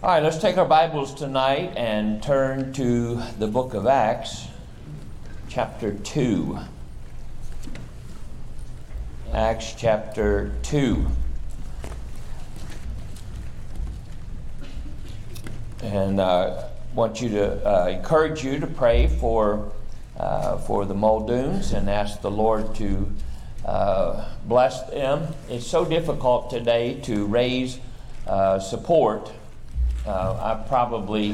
All right, let's take our Bibles tonight and turn to the book of Acts, chapter 2. Acts chapter 2. And I want you to encourage you to pray for the Muldoons and ask the Lord to bless them. It's so difficult today to raise support. I probably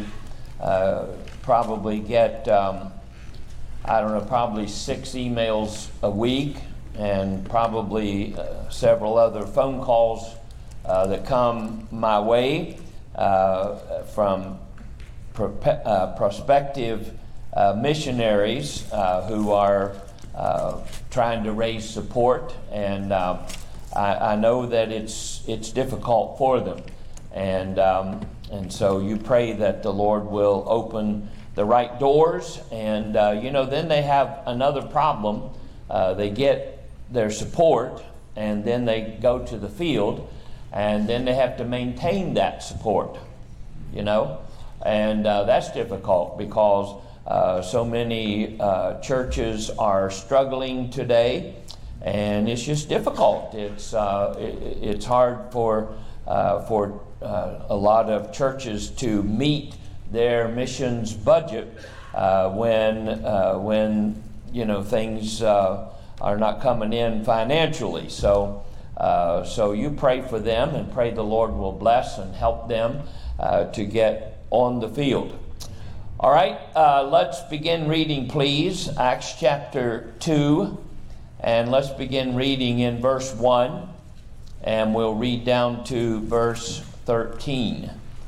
get, probably 6 emails a week and probably several other phone calls that come my way from prospective missionaries who are trying to raise support, and I know that it's difficult for them. And so you pray that the Lord will open the right doors. And, then they have another problem. They get their support, and then they go to the field, and then they have to maintain that support, And that's difficult because so many churches are struggling today, and it's just difficult. It's hard for a lot of churches to meet their missions budget when things are not coming in financially. So you pray for them and pray the Lord will bless and help them to get on the field. All right, let's begin reading, please. Acts chapter 2, and let's begin reading in verse 1, and we'll read down to verse 13.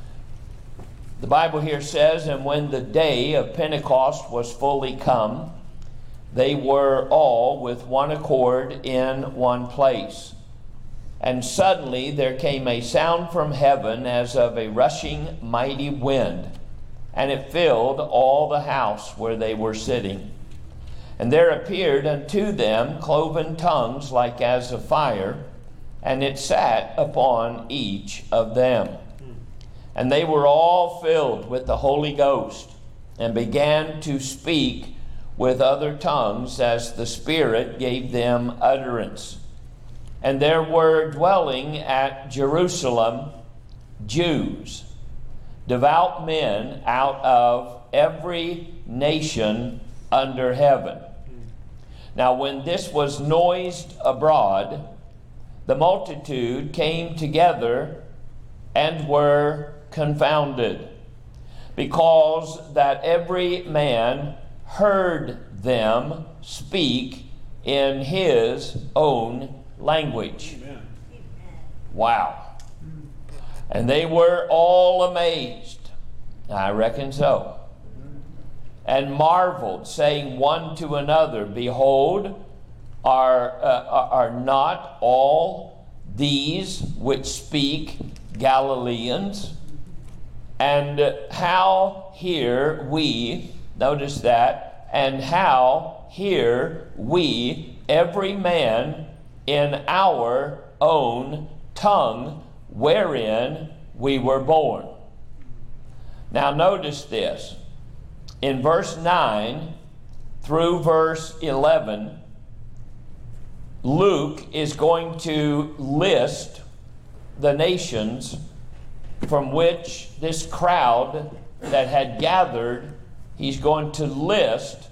The Bible here says, "And when the day of Pentecost was fully come, they were all with one accord in one place. And suddenly there came a sound from heaven as of a rushing mighty wind, and it filled all the house where they were sitting. And there appeared unto them cloven tongues like as of fire, and it sat upon each of them. And they were all filled with the Holy Ghost, and began to speak with other tongues as the Spirit gave them utterance. And there were dwelling at Jerusalem Jews, devout men out of every nation under heaven. Now when this was noised abroad, the multitude came together and were confounded, because that every man heard them speak in his own language." Amen. Wow. "And they were all amazed," I reckon so, "and marveled, saying one to another, Behold, are not all these which speak Galileans? And how hear we," notice that, "and how hear we every man in our own tongue wherein we were born?" Now notice this. In verse 9 through verse 11, Luke is going to list the nations from which this crowd that had gathered, he's going to list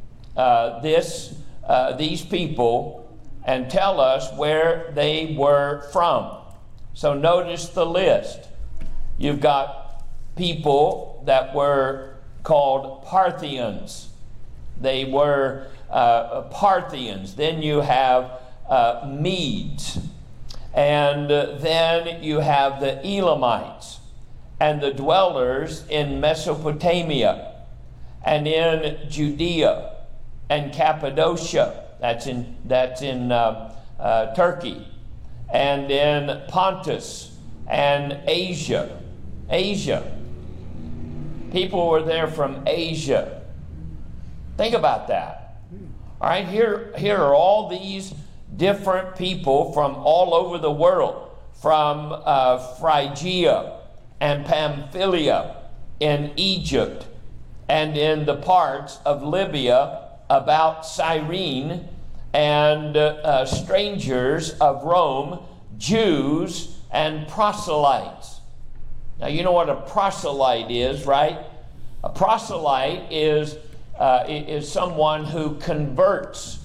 these people and tell us where they were from. So notice the list. You've got people that were called Parthians. They were Parthians. Then you have Medes. And then you have the Elamites and the dwellers in Mesopotamia and in Judea and Cappadocia. That's in Turkey, and in Pontus and Asia. People were there from Asia. Think about that. All right, here are all these different people from all over the world, from Phrygia and Pamphylia, in Egypt, and in the parts of Libya about Cyrene, and strangers of Rome, Jews and proselytes. Now you know what a proselyte is, right? A proselyte is someone who converts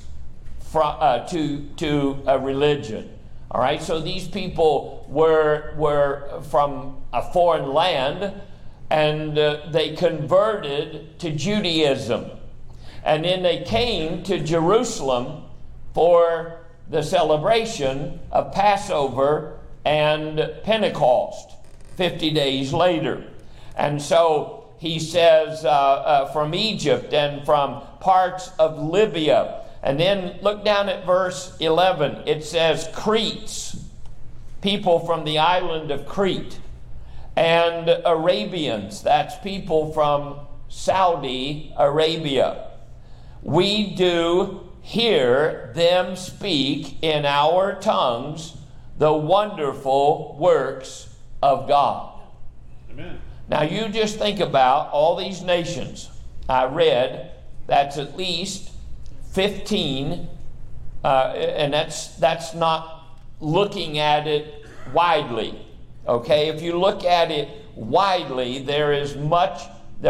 to a religion. All right, so these people were from a foreign land, and they converted to Judaism. And then they came to Jerusalem for the celebration of Passover and Pentecost 50 days later. And so he says from Egypt and from parts of Libya. And then look down at verse 11. It says Cretes, people from the island of Crete, and Arabians, that's people from Saudi Arabia. We do hear them speak in our tongues the wonderful works of God. Amen. Now you just think about all these nations I read. That's at least 15, and that's not looking at it widely. Okay, if you look at it widely, there is much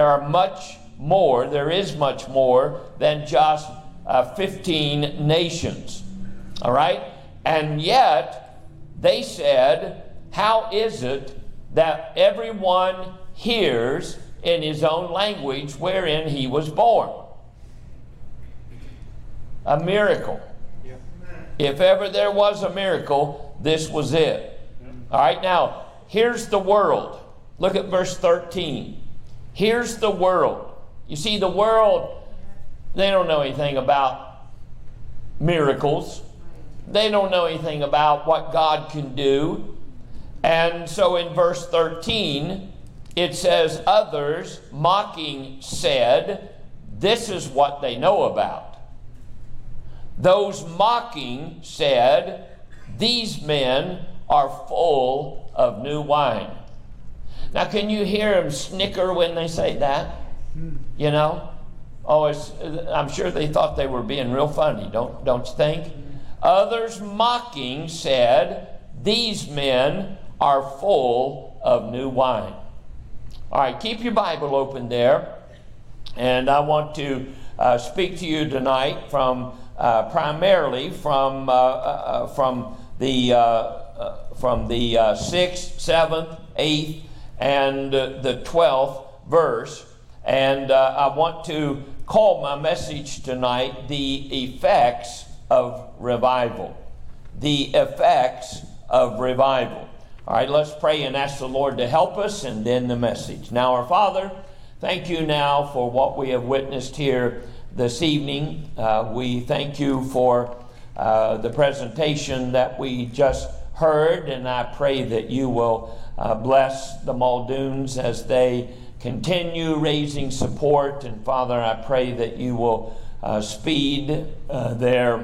more than just 15 nations. All right, and yet they said, how is it that everyone hears in his own language wherein he was born? A miracle. Yeah. If ever there was a miracle, this was it. All right, now, here's the world. Look at verse 13. Here's the world. You see, the world, they don't know anything about miracles. They don't know anything about what God can do. And so in verse 13, it says, others mocking said, this is what they know about. Those mocking said, these men are full of new wine. Now, can you hear them snicker when they say that? You know? Oh, I'm sure they thought they were being real funny, don't you think? Others mocking said, these men are full of new wine. All right, keep your Bible open there. And I want to speak to you tonight from primarily from the 6th, 7th, 8th, and the 12th verse. And I want to call my message tonight the effects of revival. The effects of revival. All right, let's pray and ask the Lord to help us, and then the message. Now, our Father, thank you now for what we have witnessed here this evening. We thank you for the presentation that we just heard, and I pray that you will bless the Muldoons as they continue raising support. And Father, I pray that you will speed their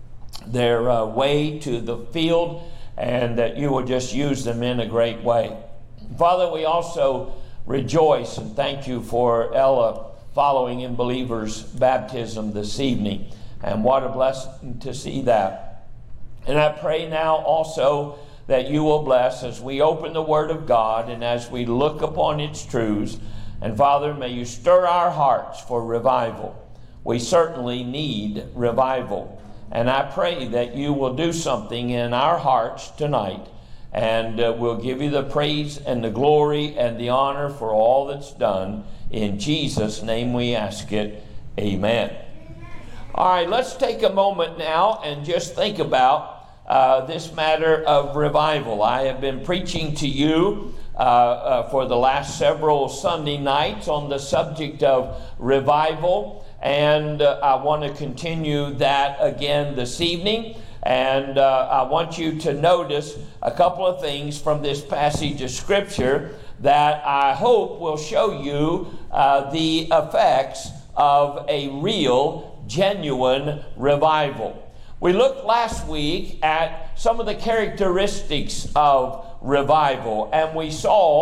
way to the field, and that you will just use them in a great way. Father, we also rejoice and thank you for Ella following in believers' baptism this evening. And what a blessing to see that. And I pray now also that you will bless as we open the Word of God and as we look upon its truths. And Father, may you stir our hearts for revival. We certainly need revival. And I pray that you will do something in our hearts tonight. And we'll give you the praise and the glory and the honor for all that's done. In Jesus' name we ask it. Amen. All right, let's take a moment now and just think about this matter of revival. I have been preaching to you for the last several Sunday nights on the subject of revival. And I want to continue that again this evening. And I want you to notice a couple of things from this passage of Scripture that I hope will show you the effects of a real, genuine revival. We looked last week at some of the characteristics of revival, and we saw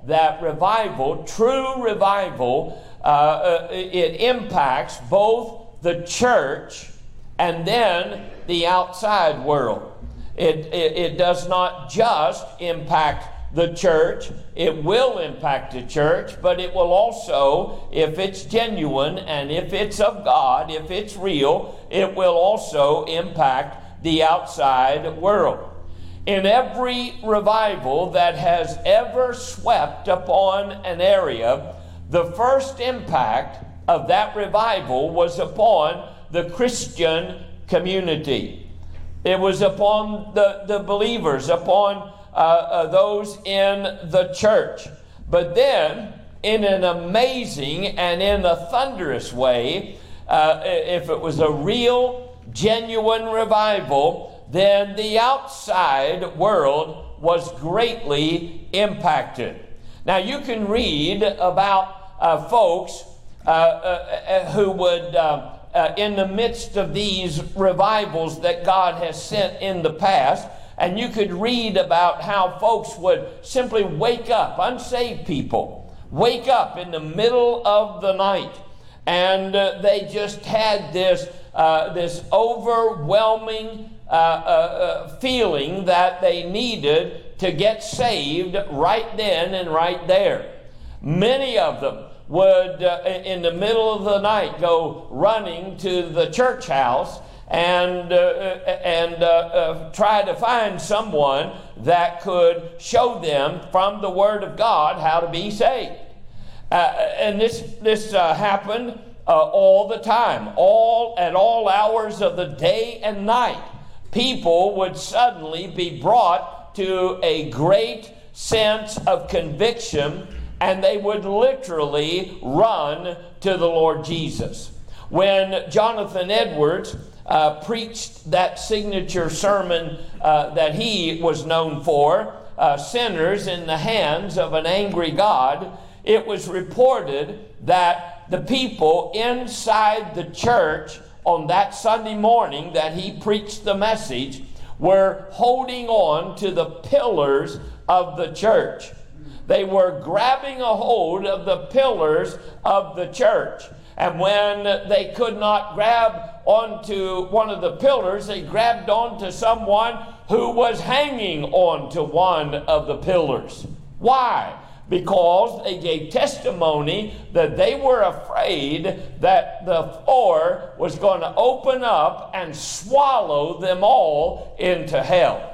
that revival, true revival, it impacts both the church and then the outside world. It does not just impact the church. It will impact the church, but it will also, if it's genuine and if it's of God, if it's real, it will also impact the outside world. In every revival that has ever swept upon an area, the first impact of that revival was upon the Christian community. It was upon the believers, upon those in the church. But then, in an amazing and in a thunderous way, if it was a real, genuine revival, then the outside world was greatly impacted. Now, you can read about folks who would, in the midst of these revivals that God has sent in the past, and you could read about how folks would simply wake up, unsaved people, wake up in the middle of the night, and they just had this overwhelming feeling that they needed to get saved right then and right there. Many of them would, in the middle of the night, go running to the church house and try to find someone that could show them from the Word of God how to be saved. And this happened all the time, at all hours of the day and night. People would suddenly be brought to a great sense of conviction, and they would literally run to the Lord Jesus. When Jonathan Edwards preached that signature sermon that he was known for, Sinners in the Hands of an Angry God, it was reported that the people inside the church on that Sunday morning that he preached the message were holding on to the pillars of the church. They were grabbing a hold of the pillars of the church. And when they could not grab onto one of the pillars, they grabbed onto someone who was hanging onto one of the pillars. Why? Because they gave testimony that they were afraid that the floor was going to open up and swallow them all into hell.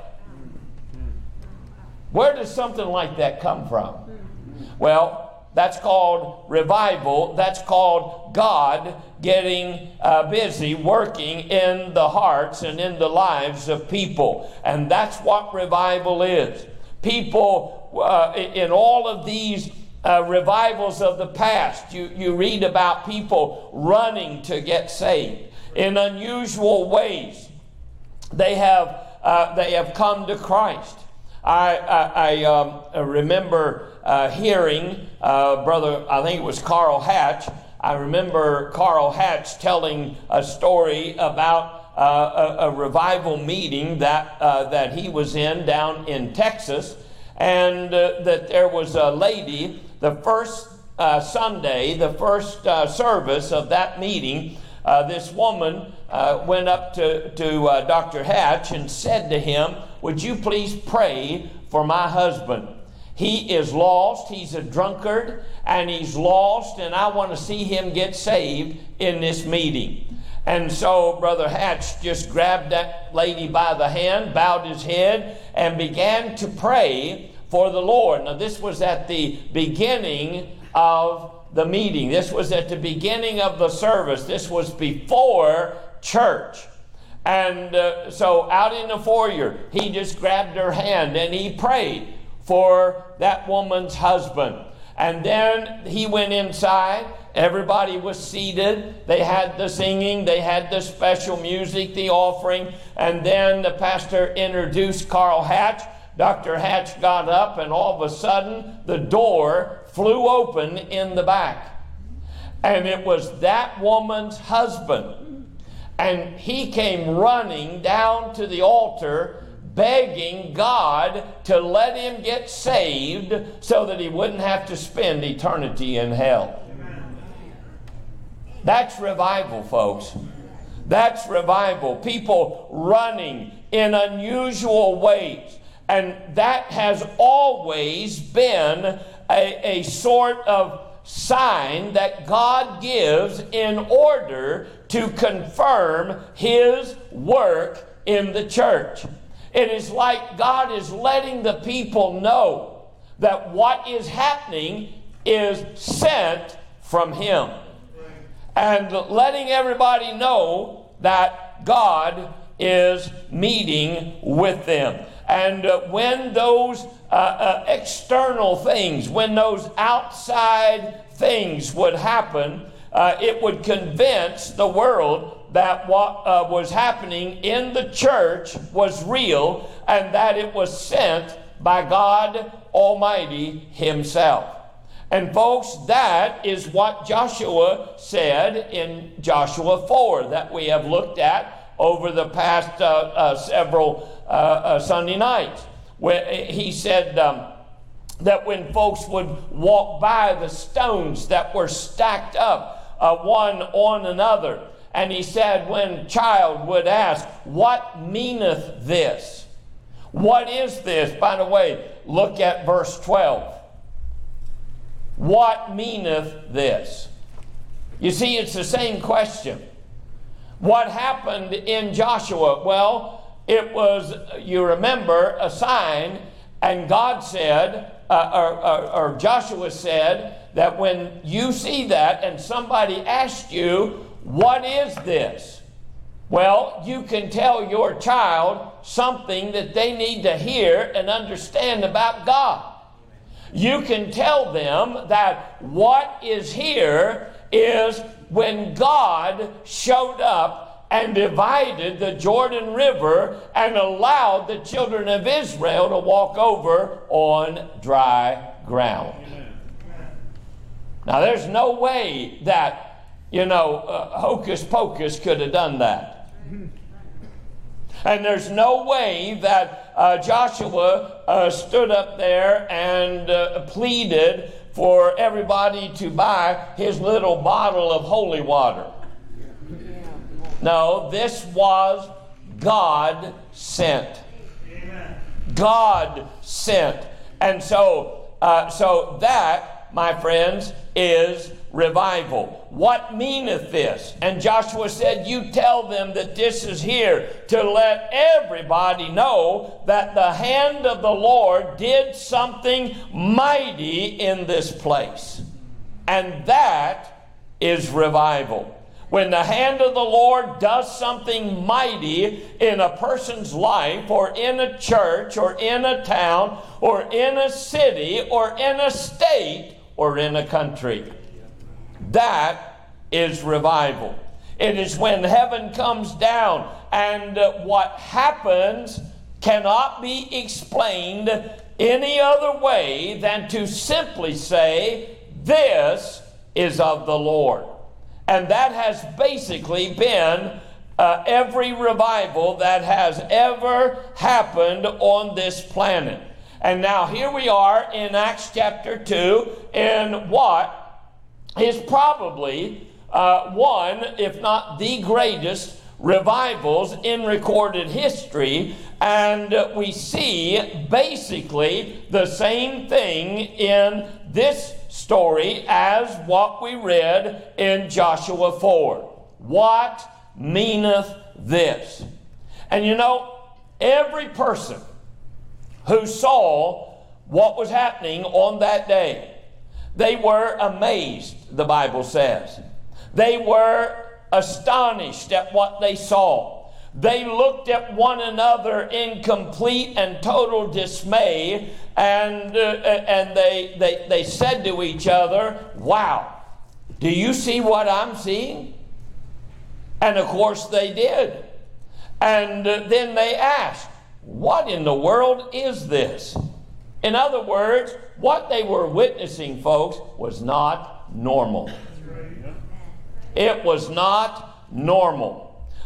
Where does something like that come from? Well, that's called revival. That's called God getting busy working in the hearts and in the lives of people. And that's what revival is. People, in all of these revivals of the past, you read about people running to get saved in unusual ways. They have come to Christ. I remember hearing Brother, I think it was Carl Hatch. I remember Carl Hatch telling a story about a revival meeting that he was in down in Texas, and that there was a lady, the first Sunday, the first service of that meeting, this woman went up to Dr. Hatch and said to him, "Would you please pray for my husband? He is lost, he's a drunkard, and he's lost, and I want to see him get saved in this meeting." And so Brother Hatch just grabbed that lady by the hand, bowed his head, and began to pray for the Lord. Now, this was at the beginning of the meeting. This was at the beginning of the service. This was before church. And so out in the foyer, he just grabbed her hand and he prayed for that woman's husband. And then he went inside. Everybody was seated. They had the singing. They had the special music, the offering. And then the pastor introduced Carl Hatch. Dr. Hatch got up, and all of a sudden, the door flew open in the back. And it was that woman's husband. And he came running down to the altar, begging God to let him get saved so that he wouldn't have to spend eternity in hell. That's revival, folks. That's revival. People running in unusual ways. And that has always been a sort of sign that God gives in order to confirm his work in the church. It is like God is letting the people know that what is happening is sent from him. And letting everybody know that God is meeting with them. And when those external things, when those outside things would happen, it would convince the world that what was happening in the church was real and that it was sent by God Almighty himself. And folks, that is what Joshua said in Joshua 4 that we have looked at over the past several Sunday nights. Where he said that when folks would walk by the stones that were stacked up one on another, and he said when a child would ask, "What meaneth this?" What is this? By the way, look at verse 12. What meaneth this? You see, it's the same question. What happened in Joshua? Well, it was, you remember, a sign, and God said, or Joshua said, that when you see that and somebody asked you, "What is this?" Well, you can tell your child something that they need to hear and understand about God. You can tell them that what is here is when God showed up and divided the Jordan River and allowed the children of Israel to walk over on dry ground. Now, there's no way that, Hocus Pocus could have done that. And there's no way that Joshua stood up there and pleaded for everybody to buy his little bottle of holy water. No, this was God sent. God sent. And so that, my friends, is revival. What meaneth this? And Joshua said, "You tell them that this is here to let everybody know that the hand of the Lord did something mighty in this place." And that is revival. When the hand of the Lord does something mighty in a person's life, or in a church, or in a town, or in a city, or in a state, or in a country, that is revival. It is when heaven comes down and what happens cannot be explained any other way than to simply say, "This is of the Lord." And that has basically been every revival that has ever happened on this planet. And now here we are in Acts chapter 2 in what is probably one, if not the greatest, revivals in recorded history. And we see basically the same thing in this story as what we read in Joshua 4. What meaneth this? And every person who saw what was happening on that day, they were amazed, the Bible says. They were astonished at what they saw. They looked at one another in complete and total dismay, and they said to each other, "Wow, do you see what I'm seeing?" And of course they did. And then they asked, "What in the world is this?" In other words, what they were witnessing, folks, was not normal. It was not normal.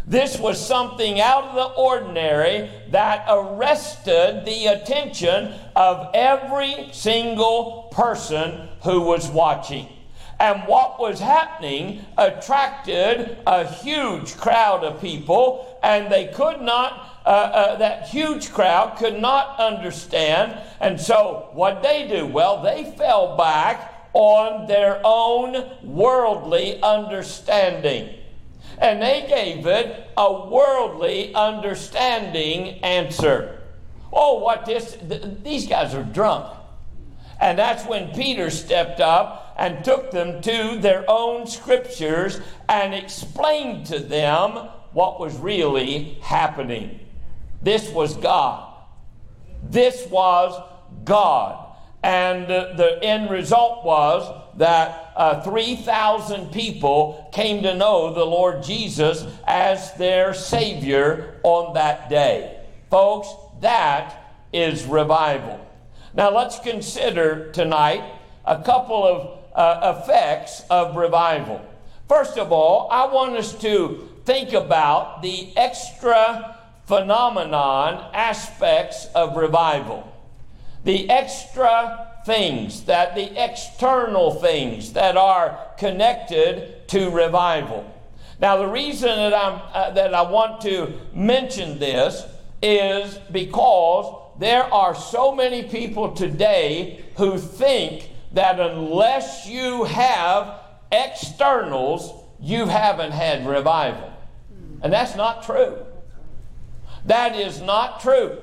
This was something out of the ordinary that arrested the attention of every single person who was watching. And what was happening attracted a huge crowd of people, and they could not, that huge crowd could not understand. And so what they do? Well, they fell back on their own worldly understanding. And they gave it a worldly understanding answer. Oh, these guys are drunk. And that's when Peter stepped up and took them to their own scriptures and explained to them what was really happening. This was God. This was God. And the end result was that 3,000 people came to know the Lord Jesus as their Savior on that day. Folks, that is revival. Now let's consider tonight a couple of effects of revival. First of all, I want us to think about the extra phenomenon aspects of revival. The extra things, the external things that are connected to revival. Now, the reason that I want to mention this is because there are so many people today who think that unless you have externals, you haven't had revival. And that's not true. That is not true.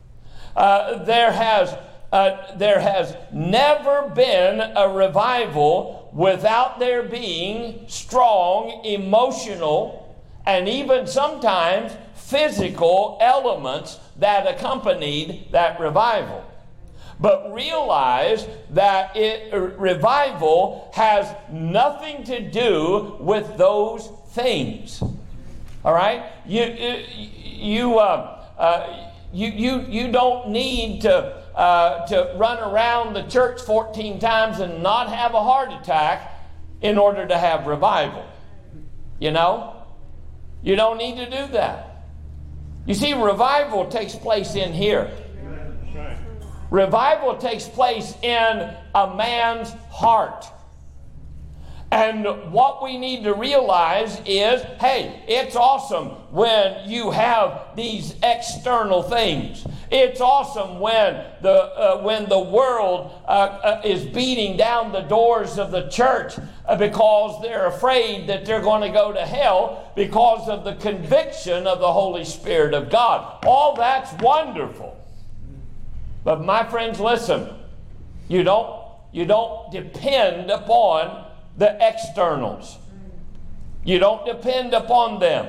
There has never been a revival without there being strong emotional and even sometimes physical elements that accompanied that revival. But realize that revival has nothing to do with those things. All right? You don't need to run around the church 14 times and not have a heart attack in order to have revival. You know? You don't need to do that. You see, revival takes place in here. Revival takes place in a man's heart. And what we need to realize is, hey, it's awesome when you have these external things. It's awesome when the world is beating down the doors of the church because they're afraid that they're going to go to hell because of the conviction of the Holy Spirit of God. All that's wonderful. But my friends, listen, you don't depend upon the externals. You don't depend upon them.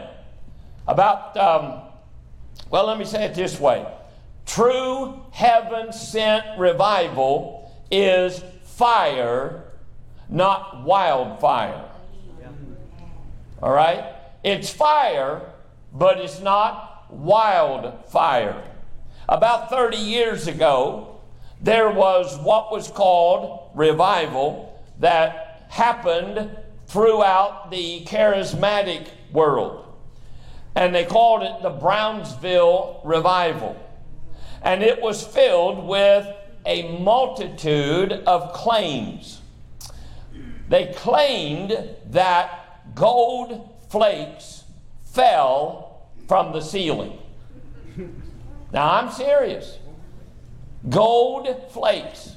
Let me say it this way. True heaven-sent revival is fire, not wildfire. All right? It's fire, but it's not wildfire. About 30 years ago, there was what was called revival that happened throughout the charismatic world. And they called it the Brownsville Revival. And it was filled with a multitude of claims. They claimed that gold flakes fell from the ceiling. Now, I'm serious. Gold flakes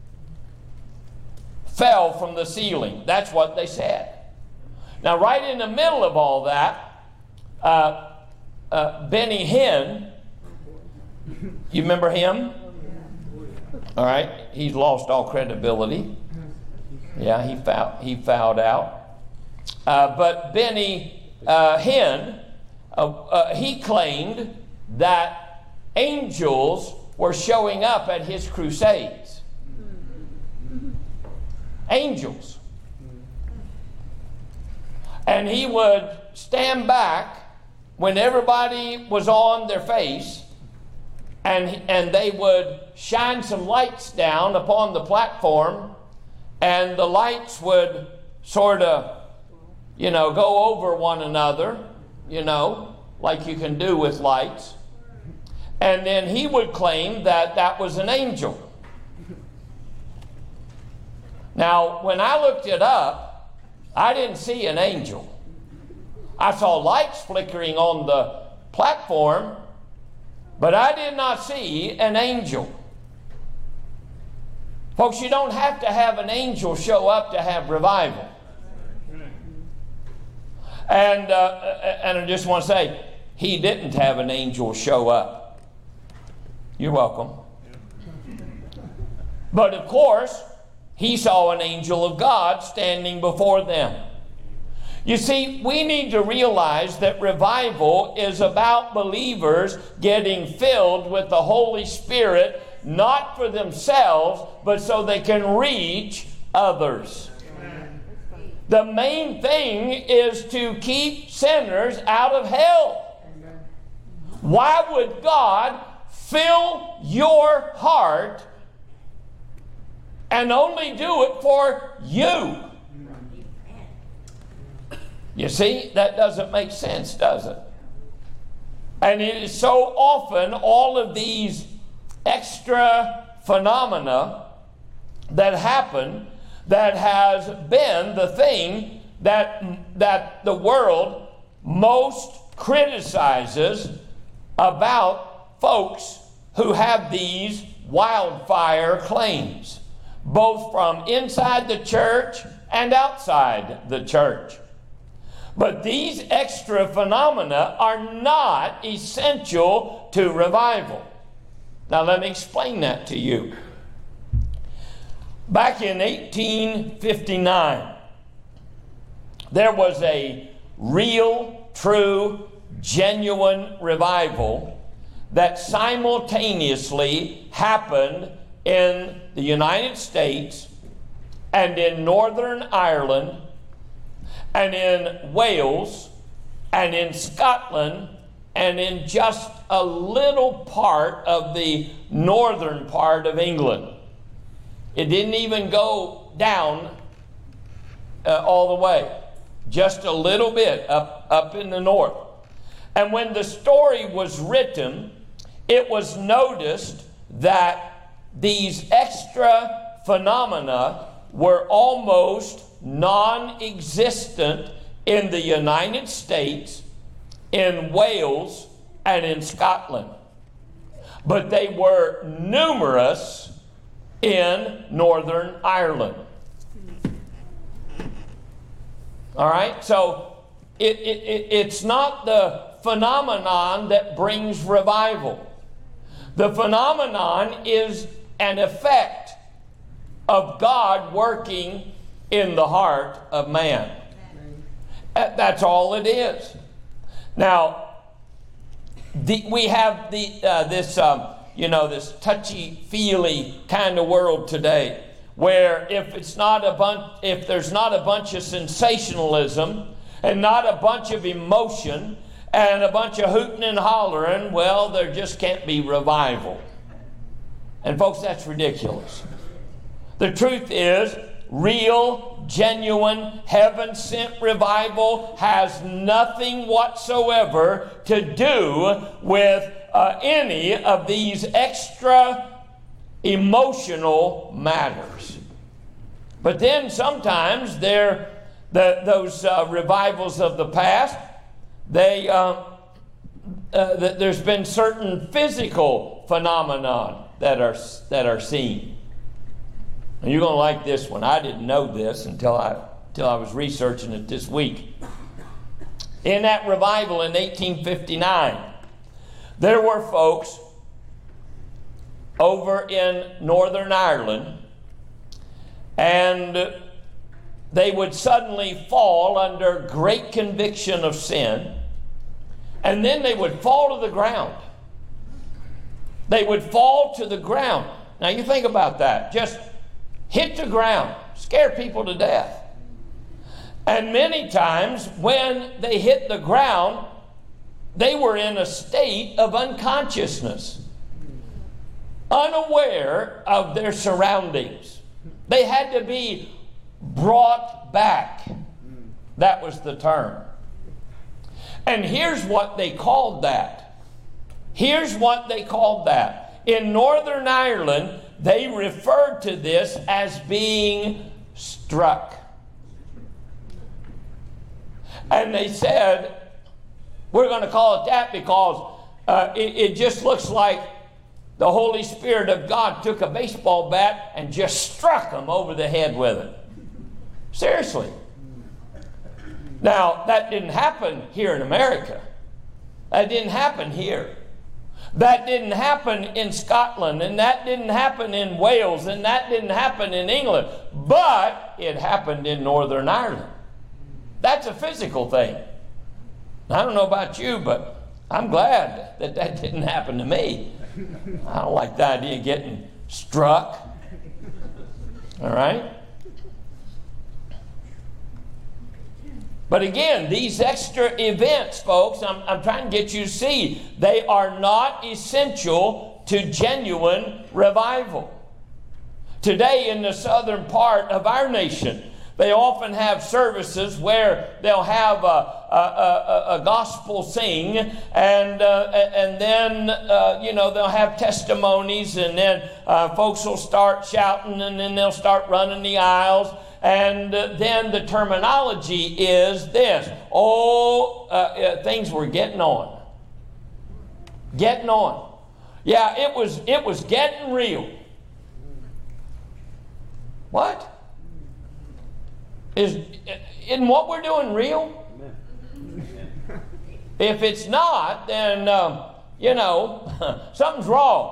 fell from the ceiling. That's what they said. Now, right in the middle of all that, Benny Hinn, you remember him? All right, he's lost all credibility. Yeah, he fouled out. But Benny Hinn, he claimed that angels were showing up at his crusades. Angels. And he would stand back when everybody was on their face, and they would shine some lights down upon the platform, and the lights would sort of, go over one another, like you can do with lights. And then he would claim that that was an angel. Now, when I looked it up, I didn't see an angel. I saw lights flickering on the platform, but I did not see an angel. Folks, you don't have to have an angel show up to have revival. And I just want to say, he didn't have an angel show up. You're welcome. But of course, he saw an angel of God standing before them. You see, we need to realize that revival is about believers getting filled with the Holy Spirit, not for themselves, but so they can reach others. Amen. The main thing is to keep sinners out of hell. Amen. Why would God fill your heart and only do it for you? You see, that doesn't make sense, does it? And it is so often all of these extra phenomena that happen that has been the thing that the world most criticizes about folks who have these wildfire claims, both from inside the church and outside the church. But these extra phenomena are not essential to revival. Now let me explain that to you. Back in 1859, there was a real, true, genuine revival that simultaneously happened in the United States and in Northern Ireland and in Wales and in Scotland and in just a little part of the northern part of England. It didn't even go down all the way, just a little bit up in the north. And when the story was written, it was noticed that these extra phenomena were almost non-existent in the United States, in Wales, and in Scotland. But they were numerous in Northern Ireland. All right? So it's not the phenomenon that brings revival. The phenomenon is an effect of God working in the heart of man. That's all it is. Now, we have this touchy-feely kind of world today, where if there's not a bunch of sensationalism and not a bunch of emotion and a bunch of hooting and hollering, well, there just can't be revival. And folks, that's ridiculous. The truth is, real, genuine, heaven-sent revival has nothing whatsoever to do with any of these extra emotional matters. But then sometimes those revivals of the past, there's been certain physical phenomenon that are seen. And you're going to like this one. I didn't know this until I was researching it this week. In that revival in 1859, there were folks over in Northern Ireland, and they would suddenly fall under great conviction of sin, and then they would fall to the ground. They would fall to the ground. Now you think about that. Just hit the ground, scare people to death. And many times when they hit the ground, they were in a state of unconsciousness, unaware of their surroundings. They had to be brought back. That was the term. And here's what they called that. Here's what they called that. In Northern Ireland, they referred to this as being struck. And they said, we're going to call it that because it just looks like the Holy Spirit of God took a baseball bat and just struck them over the head with it. Seriously. Now, that didn't happen here in America. That didn't happen here. That didn't happen in Scotland, and that didn't happen in Wales, and that didn't happen in England. But it happened in Northern Ireland. That's a physical thing. I don't know about you, but I'm glad that that didn't happen to me. I don't like the idea of getting struck. All right? But again, these extra events, folks, I'm trying to get you to see, they are not essential to genuine revival. Today in the southern part of our nation, they often have services where they'll have a gospel sing, and then they'll have testimonies, and then folks will start shouting, and then they'll start running the aisles. And then the terminology is this: things were getting on. Getting on. Yeah, it was getting real. What? Isn't what we're doing real? If it's not, then something's wrong.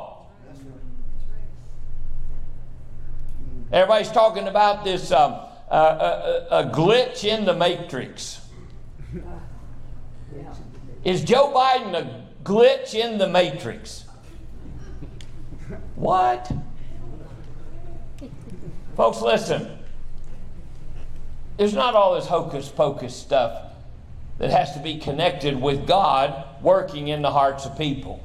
Everybody's talking about this a glitch in the matrix. Is Joe Biden a glitch in the matrix? What? Folks, listen. There's not all this hocus pocus stuff that has to be connected with God working in the hearts of people.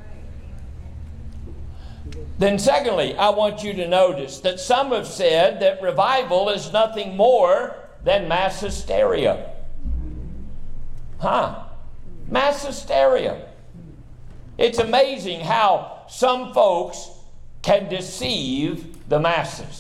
Then secondly, I want you to notice that some have said that revival is nothing more than mass hysteria. Mass hysteria. It's amazing how some folks can deceive the masses.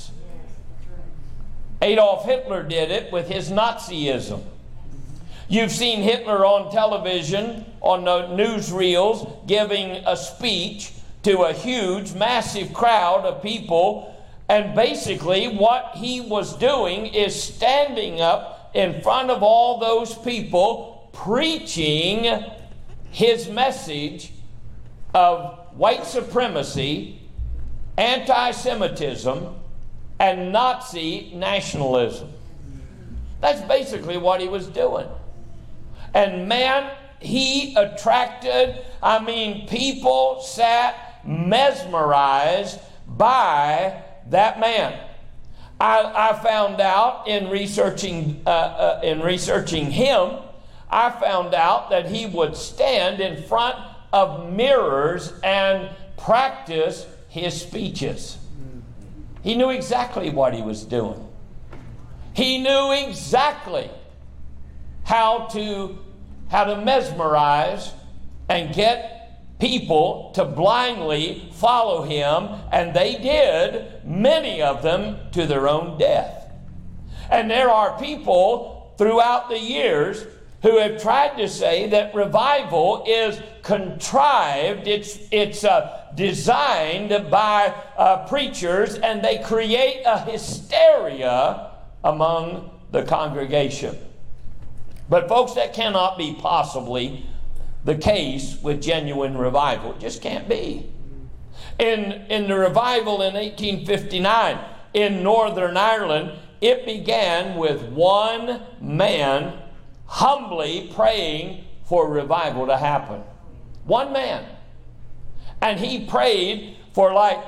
Adolf Hitler did it with his Nazism. You've seen Hitler on television, on the newsreels, giving a speech to a huge, massive crowd of people. And basically what he was doing is standing up in front of all those people, preaching his message of white supremacy, anti-Semitism, and Nazi nationalism. That's basically what he was doing. And man, he attracted, people sat mesmerized by that man. I found out in researching him, I found out that he would stand in front of mirrors and practice his speeches. He knew exactly what he was doing. He knew exactly how to mesmerize and get people to blindly follow him, and they did, many of them to their own death. And there are people throughout the years who have tried to say that revival is contrived, it's designed by preachers, and they create a hysteria among the congregation. But folks, that cannot be possibly the case with genuine revival. It just can't be. In the revival in 1859 in Northern Ireland, it began with one man humbly praying for revival to happen. One man. And he prayed for like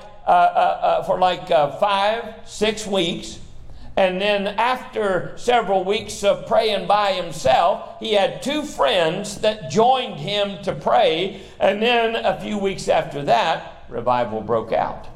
5-6 weeks. And then after several weeks of praying by himself, he had 2 friends that joined him to pray. And then a few weeks after that, revival broke out.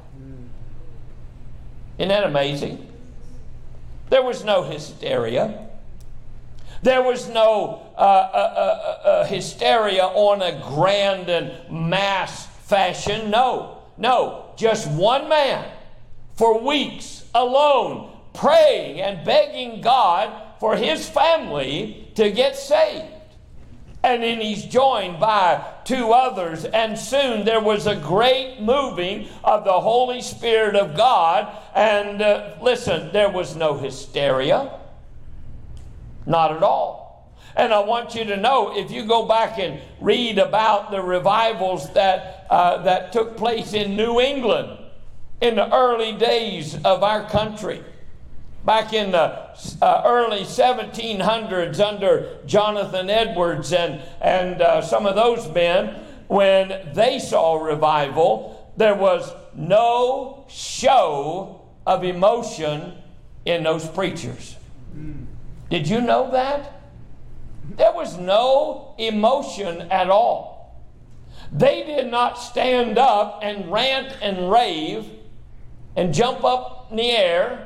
Isn't that amazing? There was no hysteria. There was no hysteria on a grand and mass fashion. No, just one man for weeks alone, praying and begging God for his family to get saved. And then he's joined by two others, and soon there was a great moving of the Holy Spirit of God. And listen, there was no hysteria. Not at all. And I want you to know, if you go back and read about the revivals that took place in New England in the early days of our country, back in the early 1700s under Jonathan Edwards and some of those men, when they saw revival, there was no show of emotion in those preachers. Did you know that? There was no emotion at all. They did not stand up and rant and rave and jump up in the air,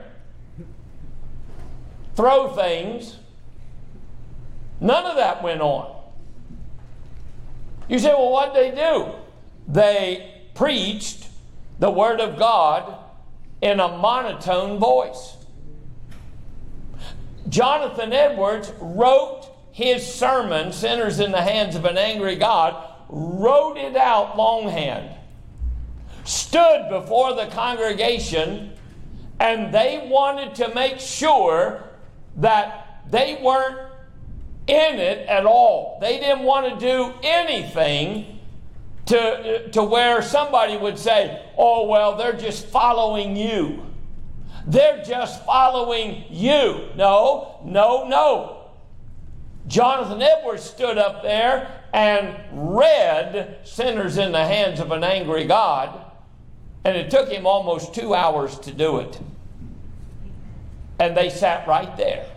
throw things. None of that went on. You say, well, what'd they do? They preached the Word of God in a monotone voice. Jonathan Edwards wrote his sermon, Sinners in the Hands of an Angry God, wrote it out longhand, stood before the congregation, and they wanted to make sure that they weren't in it at all. They didn't want to do anything to where somebody would say, oh, well, they're just following you. They're just following you. No. Jonathan Edwards stood up there and read Sinners in the Hands of an Angry God, and it took him almost 2 hours to do it. And they sat right there,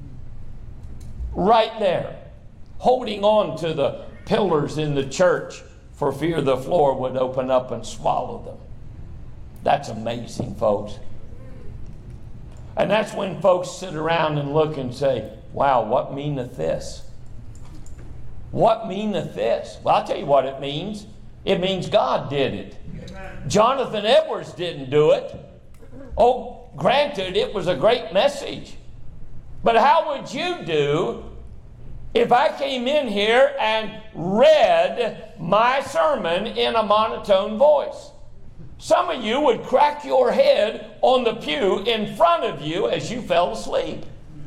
holding on to the pillars in the church for fear the floor would open up and swallow them. That's amazing, folks. And that's when folks sit around and look and say, wow, what meaneth this? What meaneth this? Well, I'll tell you what it means. It means God did it. Amen. Jonathan Edwards didn't do it. Oh, granted, it was a great message. But how would you do if I came in here and read my sermon in a monotone voice? Some of you would crack your head on the pew in front of you as you fell asleep.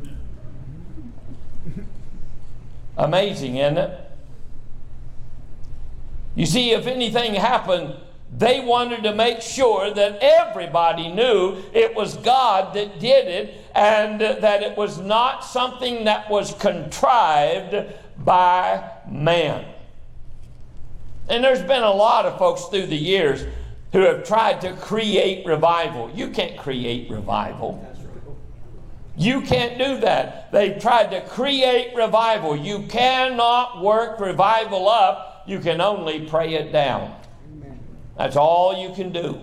Amazing, isn't it? You see, if anything happened, they wanted to make sure that everybody knew it was God that did it, and that it was not something that was contrived by man. And there's been a lot of folks through the years who have tried to create revival. You can't create revival. You can't do that. They've tried to create revival. You cannot work revival up. You can only pray it down. That's all you can do.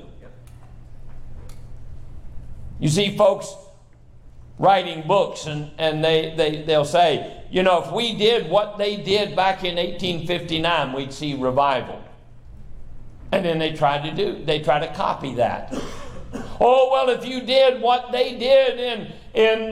You see folks writing books and they'll say, you know, if we did what they did back in 1859, we'd see revival. And then they try to copy that. Oh, well, if you did what they did in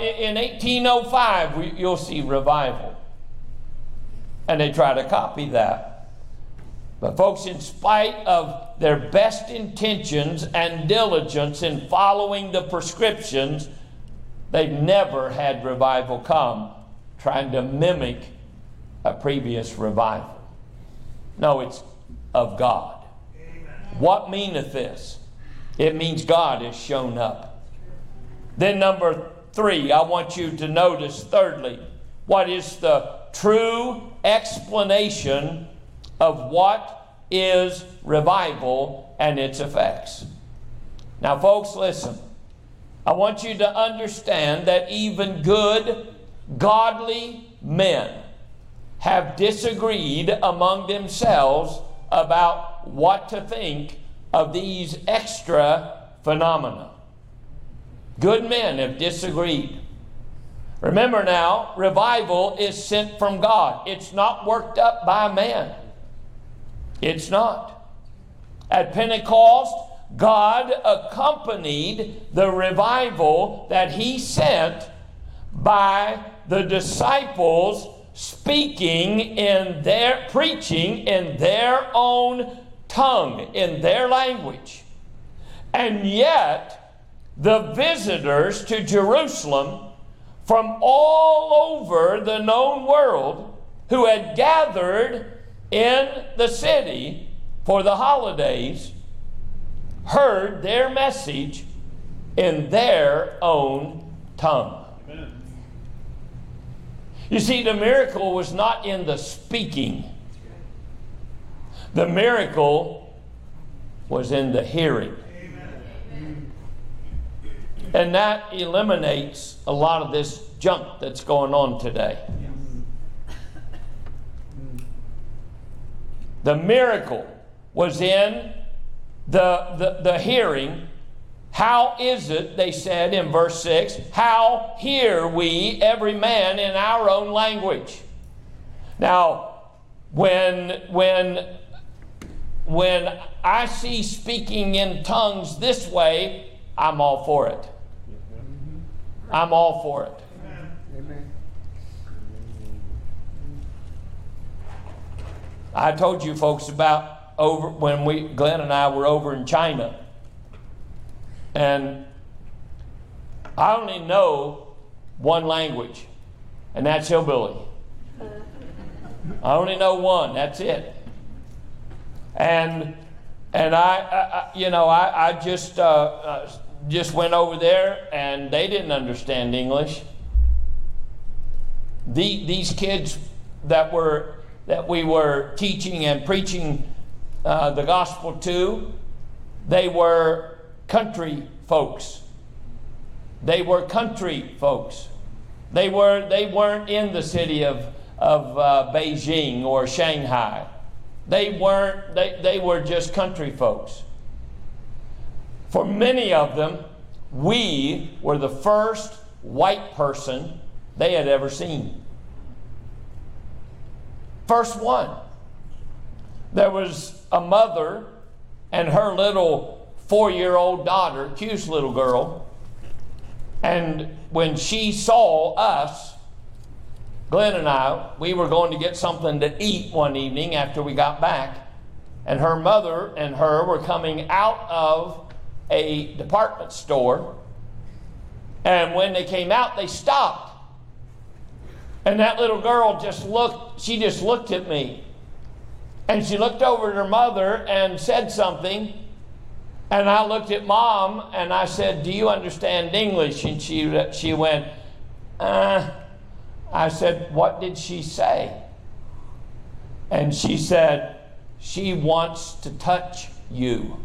1805, you'll see revival. And they try to copy that. But folks, in spite of their best intentions and diligence in following the prescriptions, they've never had revival come trying to mimic a previous revival. No, it's of God. What meaneth this? It means God has shown up. Then number 3, I want you to notice, thirdly, what is the true explanation of what is revival and its effects. Now, folks, listen. I want you to understand that even good, godly men have disagreed among themselves about what to think of these extra phenomena. Good men have disagreed. Remember now, revival is sent from God. It's not worked up by man. It's not. At Pentecost, God accompanied the revival that He sent by the disciples speaking preaching in their own tongue, in their language. And yet, the visitors to Jerusalem from all over the known world who had gathered in the city for the holidays heard their message in their own tongue. Amen. You see, the miracle was not in the speaking. The miracle was in the hearing. Amen. And that eliminates a lot of this junk that's going on today. The miracle was in the hearing. How is it, they said in verse 6, how hear we every man in our own language? Now, when I see speaking in tongues this way, I'm all for it. I'm all for it. Amen. I told you folks about when Glenn and I were over in China. And I only know one language, and that's hillbilly. I only know one, that's it. And I just went over there, and they didn't understand English. These kids that we were teaching and preaching the gospel to, they were country folks. They were country folks. They weren't in the city of Beijing or Shanghai. They were just country folks. For many of them, we were the first white person they had ever seen. First one. There was a mother and her little 4-year-old daughter, cute little girl. And when she saw us, Glenn and I, we were going to get something to eat one evening after we got back. And her mother and her were coming out of a department store. And when they came out, they stopped. And that little girl just looked at me. And she looked over at her mother and said something. And I looked at Mom and I said, "Do you understand English?" And she went, I said, "What did she say?" And she said, "She wants to touch you."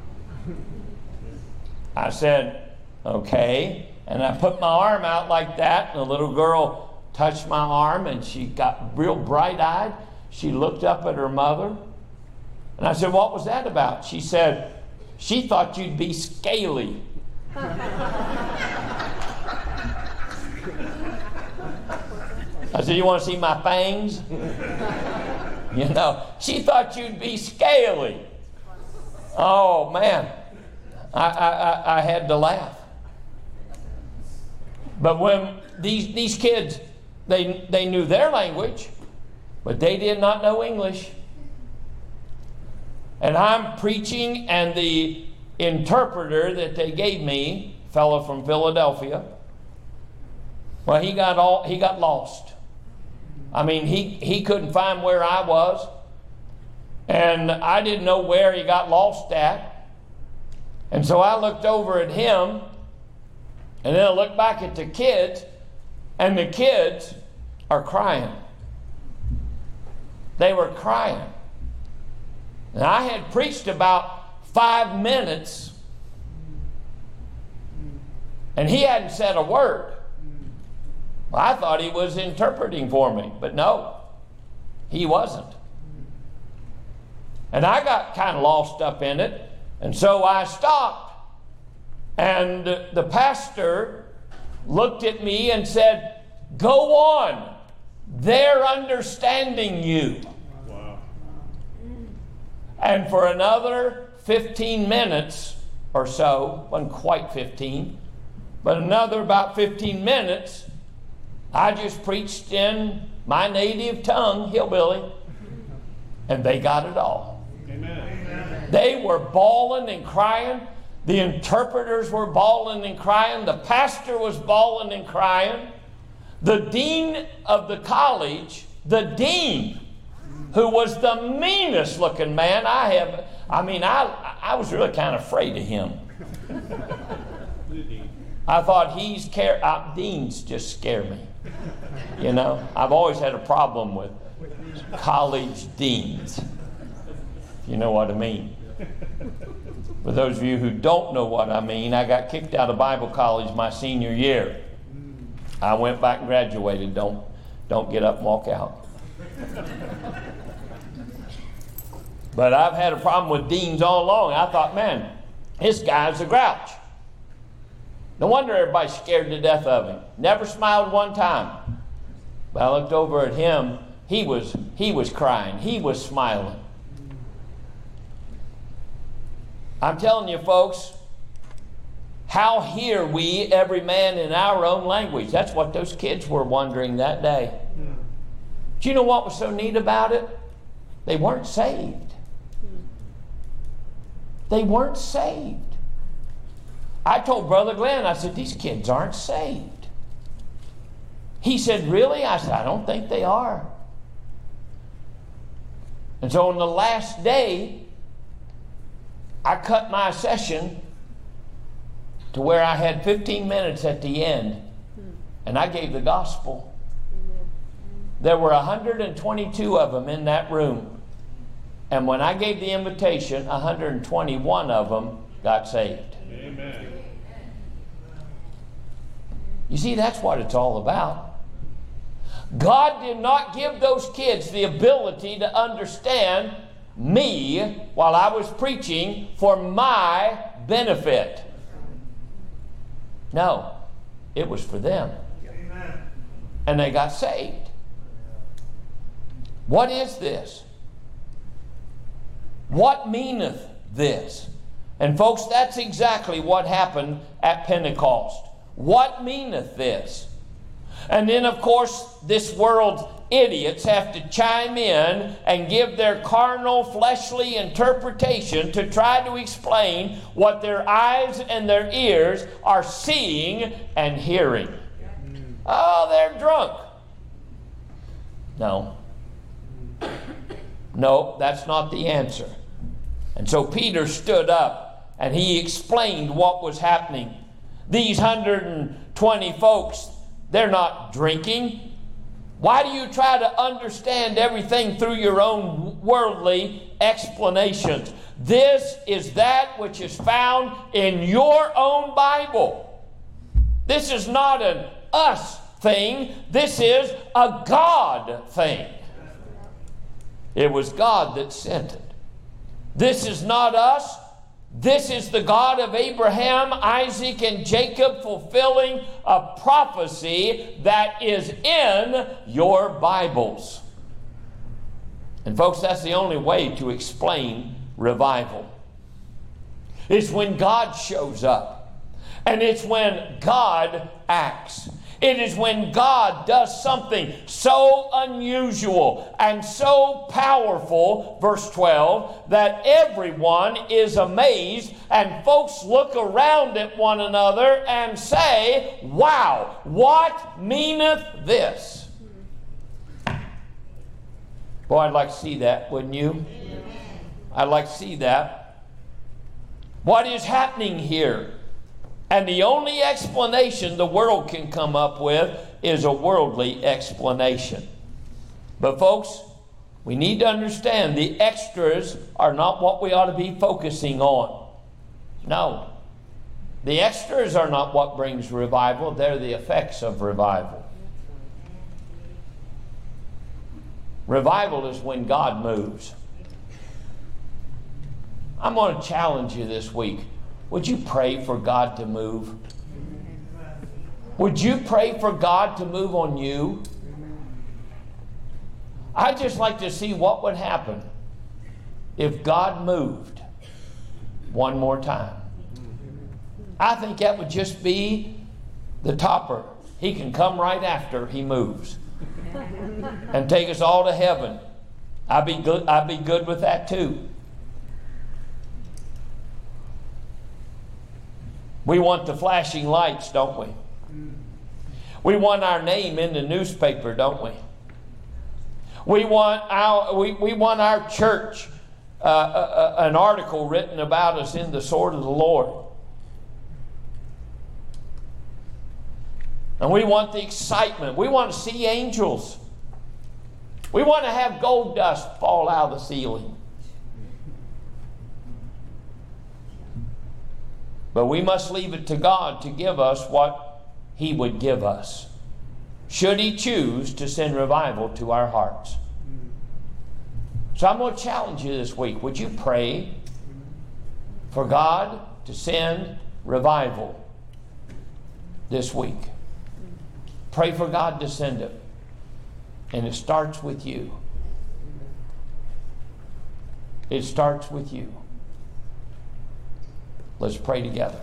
I said, "Okay." And I put my arm out like that, and the little girl touched my arm, and she got real bright-eyed. She looked up at her mother. And I said, "What was that about?" She said, "She thought you'd be scaly." I said, "You want to see my fangs?" She thought you'd be scaly. Oh, man. I had to laugh. But when these kids, they knew their language, but they did not know English. And I'm preaching, and the interpreter that they gave me, a fellow from Philadelphia, well, he got lost. I mean, he couldn't find where I was, and I didn't know where he got lost at. And so I looked over at him, and then I looked back at the kids, and the kids are crying. They were crying. And I had preached about 5 minutes, and he hadn't said a word. Well, I thought he was interpreting for me, but no, he wasn't. And I got kind of lost up in it, and so I stopped. And the pastor looked at me and said, Go on. They're understanding you. Wow. And for another 15 minutes or so, wasn't quite 15, but another about 15 minutes, I just preached in my native tongue, hillbilly, and they got it all. Amen. They were bawling and crying. The interpreters were bawling and crying. The pastor was bawling and crying. The dean of the college, the dean, who was the meanest looking man I was really kind of afraid of him. I thought deans just scare me. You know, I've always had a problem with college deans, if you know what I mean. For those of you who don't know what I mean, I got kicked out of Bible college my senior year. I went back and graduated. Don't get up and walk out. But I've had a problem with deans all along. I thought, man, this guy's a grouch. No wonder everybody's scared to death of him. Never smiled one time. But I looked over at him. He was crying. He was smiling. I'm telling you, folks, how hear we every man in our own language? That's what those kids were wondering that day. Do you know what was so neat about it? They weren't saved. They weren't saved. I told Brother Glenn, I said, these kids aren't saved. He said, really? I said, I don't think they are. And so on the last day, I cut my session to where I had 15 minutes at the end, and I gave the gospel. There were 122 of them in that room. And when I gave the invitation, 121 of them got saved. Amen. You see, that's what it's all about. God did not give those kids the ability to understand me while I was preaching for my benefit. No, it was for them. Amen. And they got saved. What is this? What meaneth this? And folks, that's exactly what happened at Pentecost. What meaneth this? And then, of course, this world's idiots have to chime in and give their carnal, fleshly interpretation to try to explain what their eyes and their ears are seeing and hearing. Oh, they're drunk. No. No, that's not the answer. And so Peter stood up and he explained what was happening. These 120 folks, they're not drinking. Why do you try to understand everything through your own worldly explanations? This is that which is found in your own Bible. This is not an us thing. This is a God thing. It was God that sent it. This is not us. This is the God of Abraham, Isaac, and Jacob fulfilling a prophecy that is in your Bibles. And folks, that's the only way to explain revival. It's when God shows up. And it's when God acts. It is when God does something so unusual and so powerful, verse 12, that everyone is amazed and folks look around at one another and say, wow, what meaneth this? Boy, I'd like to see that, wouldn't you? I'd like to see that. What is happening here? And the only explanation the world can come up with is a worldly explanation. But folks, we need to understand the extras are not what we ought to be focusing on. No. The extras are not what brings revival. They're the effects of revival. Revival is when God moves. I'm going to challenge you this week. Would you pray for God to move? Would you pray for God to move on you? I'd just like to see what would happen if God moved one more time. I think that would just be the topper. He can come right after He moves and take us all to heaven. I'd be good with that too. We want the flashing lights, don't we? We want our name in the newspaper, don't we? We want our church, an article written about us in the Sword of the Lord. And we want the excitement. We want to see angels. We want to have gold dust fall out of the ceiling. But we must leave it to God to give us what He would give us, should He choose to send revival to our hearts. So I'm going to challenge you this week. Would you pray for God to send revival this week? Pray for God to send it. And it starts with you. It starts with you. Let's pray together.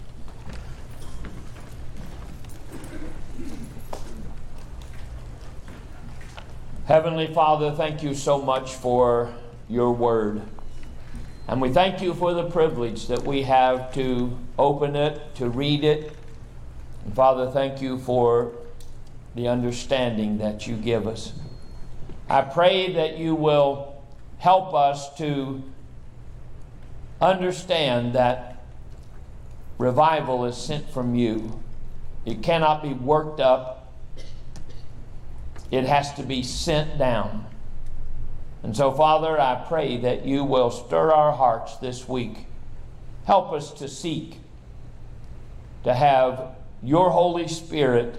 Heavenly Father, thank you so much for your word. And we thank you for the privilege that we have to open it, to read it. And Father, thank you for the understanding that you give us. I pray that you will help us to understand that revival is sent from you. It cannot be worked up. It has to be sent down. And so, Father, I pray that you will stir our hearts this week. Help us to seek to have your Holy Spirit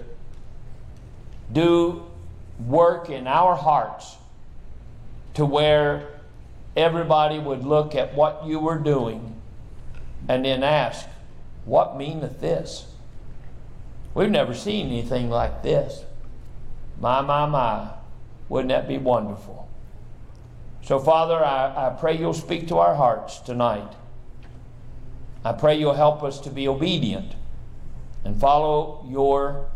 do work in our hearts to where everybody would look at what you were doing and then ask, what meaneth this? We've never seen anything like this. My. Wouldn't that be wonderful? So, Father, I pray you'll speak to our hearts tonight. I pray you'll help us to be obedient and follow your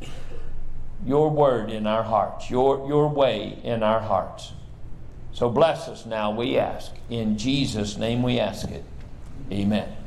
word in our hearts, your way in our hearts. So bless us now, we ask. In Jesus' name we ask it. Amen.